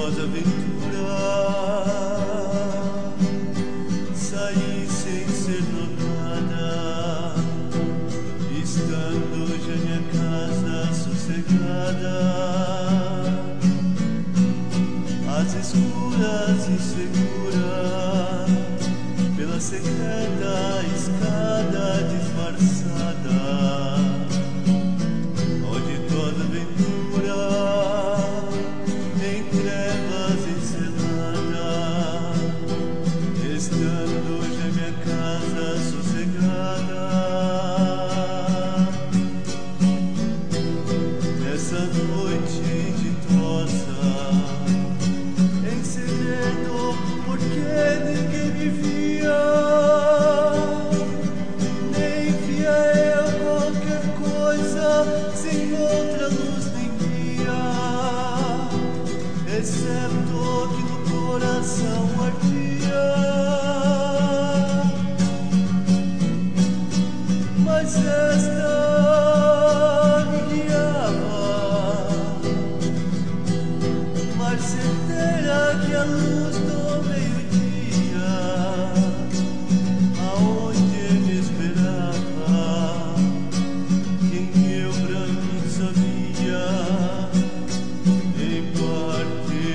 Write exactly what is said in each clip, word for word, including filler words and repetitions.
ditosa aventura, saí sem ser notada, estando já minha casa sossegada, às escuras insegura, pela secreta escada disfarçada, onde toda aventura em trevas encelada, estando já minha casa sossegada. Nessa noite ditosa, em segredo, porque ninguém me via, nem via eu qualquer coisa, sem outra luz nem via, excepto que no coração ardia. Mas esta me guiava, mais certeira que a luz do meio-dia, aonde me esperava quem eu pra mim sabia, em parte,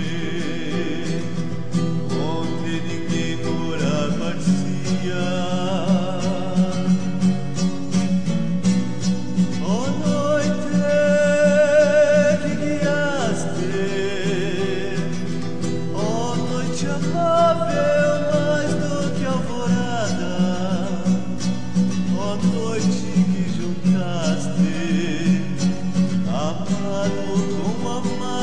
onde ninguém ora parecia. Oh noite que guiaste, oh noite amável mais do que alvorada, oh noite que juntaste amado com amado.